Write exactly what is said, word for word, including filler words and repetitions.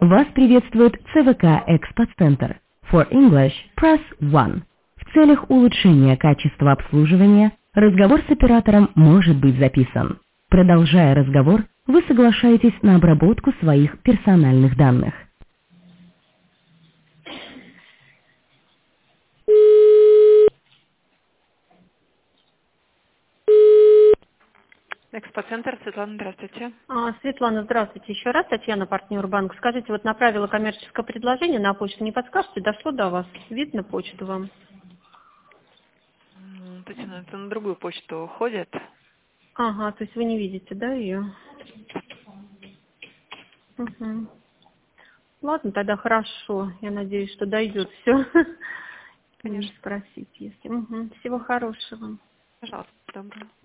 Вас приветствует ЦВК Экспоцентр. For English, press one. В целях улучшения качества обслуживания разговор с оператором может быть записан. Продолжая разговор, вы соглашаетесь на обработку своих персональных данных. Экспоцентр, Светлана, здравствуйте. А, Светлана, здравствуйте. Еще раз, Татьяна, партнер банка. Скажите, вот направила коммерческое предложение на почту, не подскажете, дошло до вас? Видно почту вам? М, Татьяна, это на другую почту уходит. Ага, то есть вы не видите, да, ее? Угу. Ладно, тогда хорошо. Я надеюсь, что дойдет все. Конечно. Спросить, если. Угу. Всего хорошего. Пожалуйста, доброго.